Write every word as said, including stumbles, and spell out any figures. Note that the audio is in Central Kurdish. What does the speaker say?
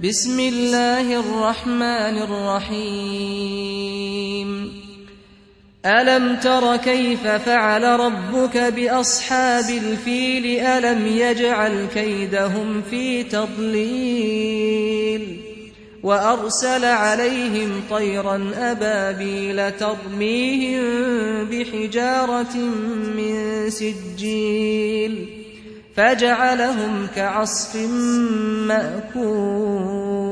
بسم الله الرحمن الرحيم ألم تر كيف فعل ربك بأصحاب الفيل ألم يجعل كيدهم في تضليل وأرسل عليهم طيرا أبابيل ترميهم بحجارة من سجيل فجعلهم كعصف مأكول.